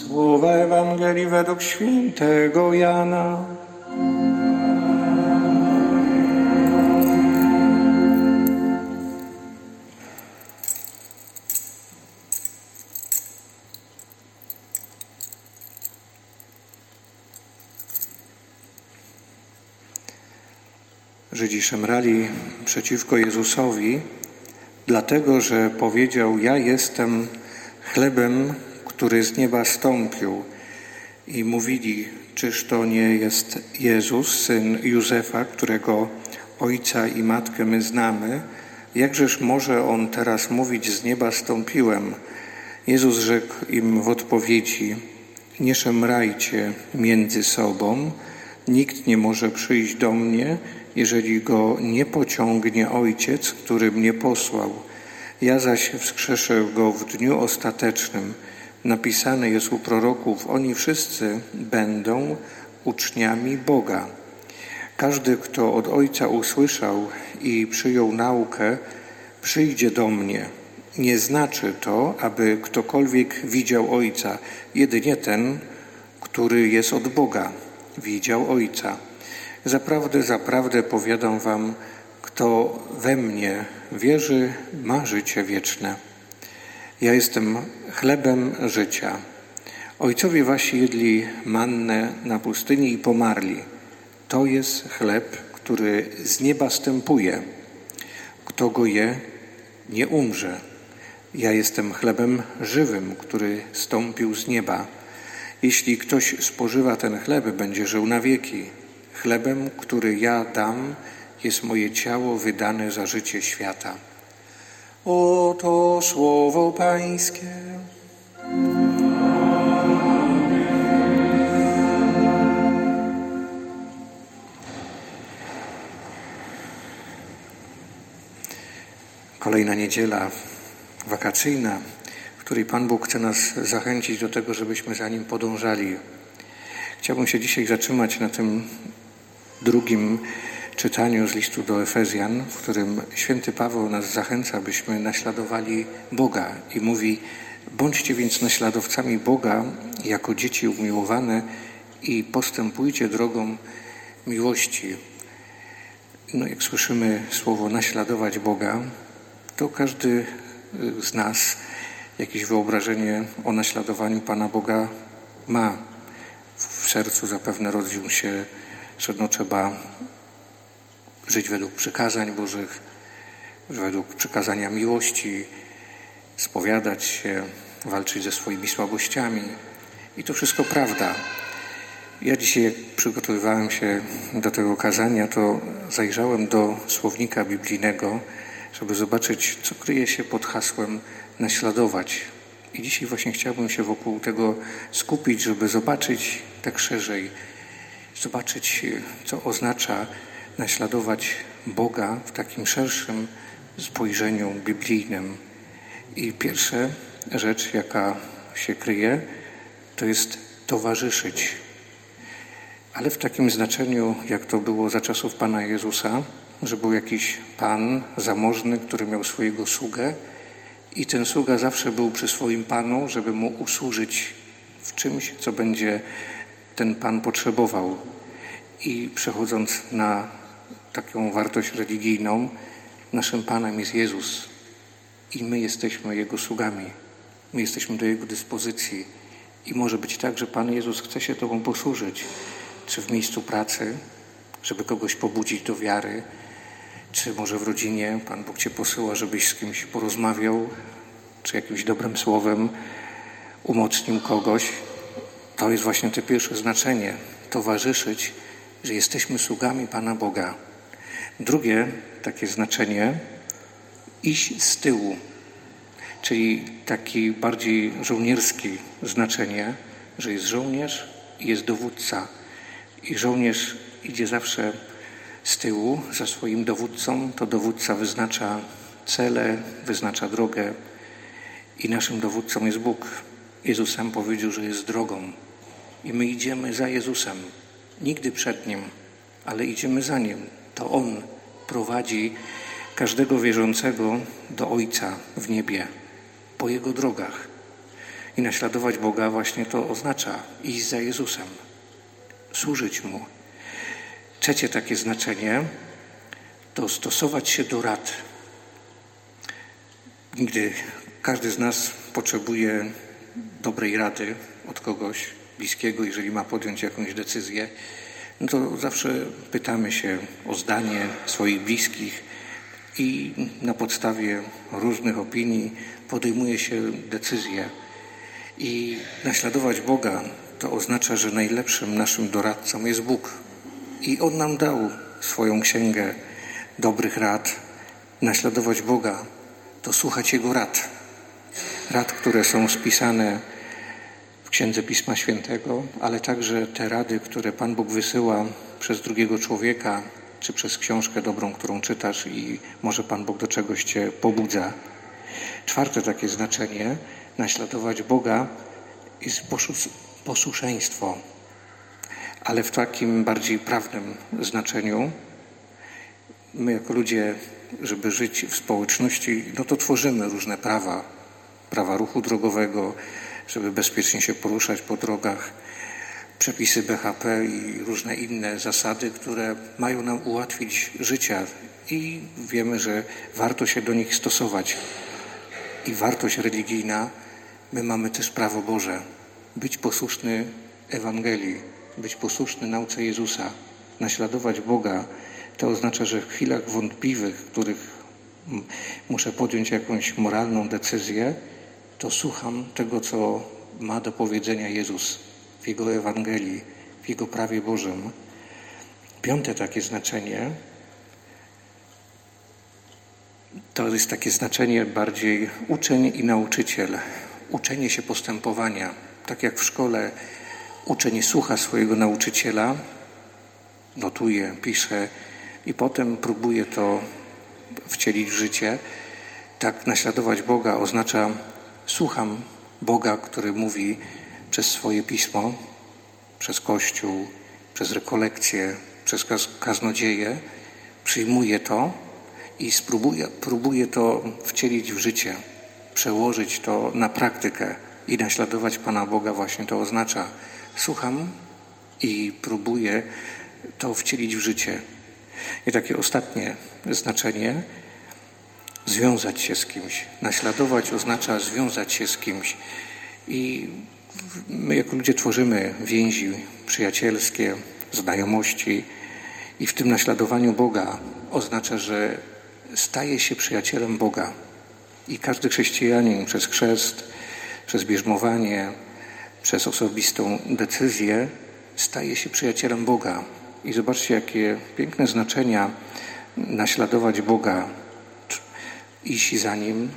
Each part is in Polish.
Słowa Ewangelii według świętego Jana. Żydzi szemrali przeciwko Jezusowi, dlatego że powiedział: ja jestem chlebem, który z nieba stąpił. I mówili: czyż to nie jest Jezus, syn Józefa, którego ojca i matkę my znamy? Jakżeż może on teraz mówić: z nieba stąpiłem? Jezus rzekł im w odpowiedzi: nie szemrajcie między sobą. Nikt nie może przyjść do mnie, jeżeli go nie pociągnie Ojciec, który mnie posłał. Ja zaś wskrzeszę go w dniu ostatecznym. Napisane jest u proroków: oni wszyscy będą uczniami Boga. Każdy, kto od Ojca usłyszał i przyjął naukę, przyjdzie do mnie. Nie znaczy to, aby ktokolwiek widział Ojca. Jedynie ten, który jest od Boga, widział Ojca. Zaprawdę, zaprawdę powiadam wam, kto we mnie wierzy, ma życie wieczne. Ja jestem chlebem życia. Ojcowie wasi jedli mannę na pustyni i pomarli. To jest chleb, który z nieba stępuje. Kto go je, nie umrze. Ja jestem chlebem żywym, który stąpił z nieba. Jeśli ktoś spożywa ten chleb, będzie żył na wieki. Chlebem, który ja dam, jest moje ciało wydane za życie świata. Oto słowo Pańskie. Kolejna niedziela wakacyjna, w której Pan Bóg chce nas zachęcić do tego, żebyśmy za Nim podążali. Chciałbym się dzisiaj zatrzymać na tym drugim czytaniu z listu do Efezjan, w którym święty Paweł nas zachęca, byśmy naśladowali Boga i mówi: bądźcie więc naśladowcami Boga jako dzieci umiłowane i postępujcie drogą miłości. No, jak słyszymy słowo naśladować Boga, to każdy z nas jakieś wyobrażenie o naśladowaniu Pana Boga ma. W sercu zapewne rodził się, że trzeba żyć według przykazań Bożych, według przykazania miłości, spowiadać się, walczyć ze swoimi słabościami. I to wszystko prawda. Ja dzisiaj, jak przygotowywałem się do tego kazania, to zajrzałem do słownika biblijnego, żeby zobaczyć, co kryje się pod hasłem naśladować. I dzisiaj właśnie chciałbym się wokół tego skupić, żeby zobaczyć tak szerzej, zobaczyć, co oznacza naśladować Boga w takim szerszym spojrzeniu biblijnym. I pierwsza rzecz, jaka się kryje, to jest towarzyszyć. Ale w takim znaczeniu, jak to było za czasów Pana Jezusa, że był jakiś Pan zamożny, który miał swojego sługę i ten sługa zawsze był przy swoim Panu, żeby mu usłużyć w czymś, co będzie ten Pan potrzebował. I przechodząc na taką wartość religijną, naszym Panem jest Jezus i my jesteśmy Jego sługami. My jesteśmy do Jego dyspozycji i może być tak, że Pan Jezus chce się Tobą posłużyć, czy w miejscu pracy, żeby kogoś pobudzić do wiary, czy może w rodzinie Pan Bóg Cię posyła, żebyś z kimś porozmawiał, czy jakimś dobrym słowem umocnił kogoś. To jest właśnie to pierwsze znaczenie. Towarzyszyć, że jesteśmy sługami Pana Boga. Drugie takie znaczenie, iść z tyłu, czyli taki bardziej żołnierskie znaczenie, że jest żołnierz i jest dowódca. I żołnierz idzie zawsze z tyłu za swoim dowódcą. To dowódca wyznacza cele, wyznacza drogę i naszym dowódcą jest Bóg. Jezus sam powiedział, że jest drogą i my idziemy za Jezusem. Nigdy przed Nim, ale idziemy za Nim. To On prowadzi każdego wierzącego do Ojca w niebie, po Jego drogach. I naśladować Boga właśnie to oznacza iść za Jezusem, służyć Mu. Trzecie takie znaczenie to stosować się do rad. Gdy każdy z nas potrzebuje dobrej rady od kogoś bliskiego, jeżeli ma podjąć jakąś decyzję, no to zawsze pytamy się o zdanie swoich bliskich i na podstawie różnych opinii podejmuje się decyzję. I naśladować Boga to oznacza, że najlepszym naszym doradcą jest Bóg. I On nam dał swoją księgę dobrych rad. Naśladować Boga to słuchać Jego rad. Rad, które są spisane w Księdze Pisma Świętego, ale także te rady, które Pan Bóg wysyła przez drugiego człowieka, czy przez książkę dobrą, którą czytasz i może Pan Bóg do czegoś Cię pobudza. Czwarte takie znaczenie, naśladować Boga, jest posłuszeństwo, ale w takim bardziej prawnym znaczeniu. My jako ludzie, żeby żyć w społeczności, no to tworzymy różne prawa ruchu drogowego, żeby bezpiecznie się poruszać po drogach, przepisy BHP i różne inne zasady, które mają nam ułatwić życie i wiemy, że warto się do nich stosować. I wartość religijna, my mamy też prawo Boże, być posłuszny Ewangelii, być posłuszny nauce Jezusa, naśladować Boga. To oznacza, że w chwilach wątpliwych, w których muszę podjąć jakąś moralną decyzję, to słucham tego, co ma do powiedzenia Jezus w Jego Ewangelii, w Jego prawie Bożym. Piąte takie znaczenie to jest takie znaczenie bardziej uczeń i nauczyciel. Uczenie się postępowania. Tak jak w szkole uczeń słucha swojego nauczyciela, notuje, pisze i potem próbuje to wcielić w życie. Tak naśladować Boga oznacza słucham Boga, który mówi przez swoje pismo, przez Kościół, przez rekolekcje, przez kaznodzieje, przyjmuję to i próbuję to wcielić w życie, przełożyć to na praktykę i naśladować Pana Boga właśnie to oznacza. Słucham i próbuję to wcielić w życie. I takie ostatnie znaczenie, związać się z kimś. Naśladować oznacza związać się z kimś. I my jako ludzie tworzymy więzi przyjacielskie, znajomości i w tym naśladowaniu Boga oznacza, że staje się przyjacielem Boga. I każdy chrześcijanin przez chrzest, przez bierzmowanie, przez osobistą decyzję staje się przyjacielem Boga. I zobaczcie, jakie piękne znaczenia naśladować Boga, iść za Nim,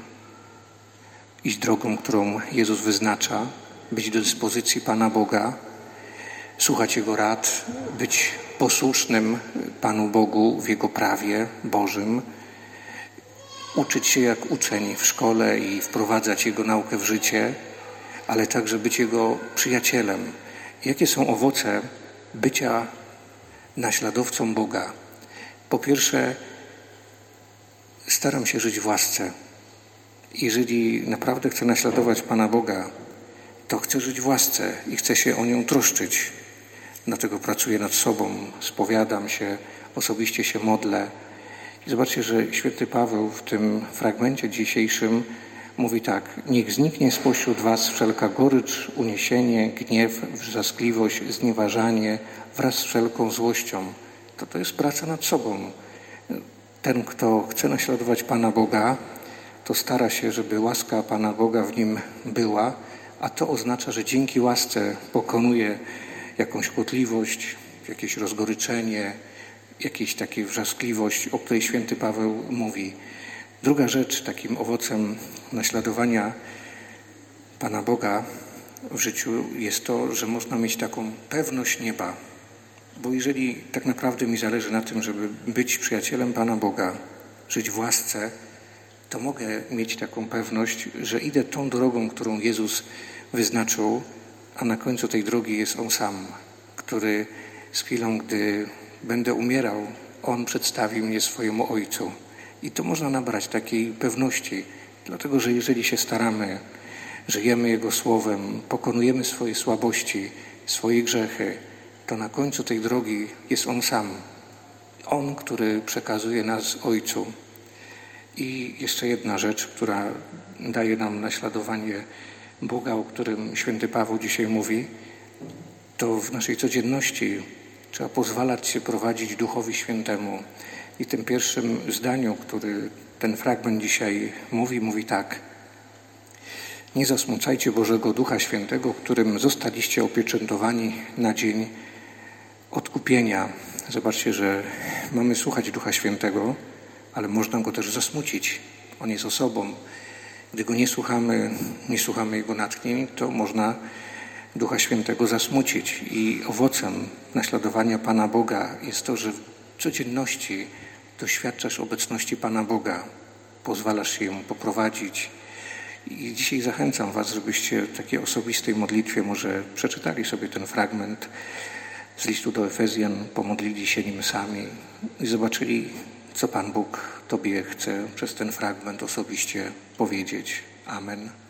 iść drogą, którą Jezus wyznacza, być do dyspozycji Pana Boga, słuchać Jego rad, być posłusznym Panu Bogu w Jego prawie Bożym, uczyć się jak uczeń w szkole i wprowadzać Jego naukę w życie, ale także być Jego przyjacielem. Jakie są owoce bycia naśladowcą Boga? Po pierwsze, staram się żyć w łasce. Jeżeli naprawdę chcę naśladować Pana Boga, to chcę żyć w łasce i chcę się o nią troszczyć. Dlatego pracuję nad sobą, spowiadam się, osobiście się modlę. I zobaczcie, że święty Paweł w tym fragmencie dzisiejszym mówi tak: niech zniknie spośród was wszelka gorycz, uniesienie, gniew, wrzaskliwość, znieważanie wraz z wszelką złością. To jest praca nad sobą. Ten, kto chce naśladować Pana Boga, to stara się, żeby łaska Pana Boga w nim była, a to oznacza, że dzięki łasce pokonuje jakąś kłótliwość, jakieś rozgoryczenie, jakieś takie wrzaskliwość, o której święty Paweł mówi. Druga rzecz, takim owocem naśladowania Pana Boga w życiu jest to, że można mieć taką pewność nieba. Bo jeżeli tak naprawdę mi zależy na tym, żeby być przyjacielem Pana Boga, żyć w łasce, to mogę mieć taką pewność, że idę tą drogą, którą Jezus wyznaczył, a na końcu tej drogi jest On sam, który z chwilą, gdy będę umierał, On przedstawi mnie swojemu Ojcu. I to można nabrać takiej pewności, dlatego że jeżeli się staramy żyjemy Jego Słowem, pokonujemy swoje słabości, swoje grzechy, to na końcu tej drogi jest On sam. On, który przekazuje nas Ojcu. I jeszcze jedna rzecz, która daje nam naśladowanie Boga, o którym święty Paweł dzisiaj mówi, to w naszej codzienności trzeba pozwalać się prowadzić Duchowi Świętemu. I w tym pierwszym zdaniu, który ten fragment dzisiaj mówi tak. Nie zasmucajcie Bożego Ducha Świętego, którym zostaliście opieczętowani na dzień odkupienia. Zobaczcie, że mamy słuchać Ducha Świętego, ale można Go też zasmucić. On jest osobą. Gdy Go nie słuchamy Jego natchnień, to można Ducha Świętego zasmucić. I owocem naśladowania Pana Boga jest to, że w codzienności doświadczasz obecności Pana Boga. Pozwalasz się Jemu poprowadzić. I dzisiaj zachęcam Was, żebyście w takiej osobistej modlitwie może przeczytali sobie ten fragment z listu do Efezjan, pomodlili się nim sami i zobaczyli, co Pan Bóg Tobie chce przez ten fragment osobiście powiedzieć. Amen.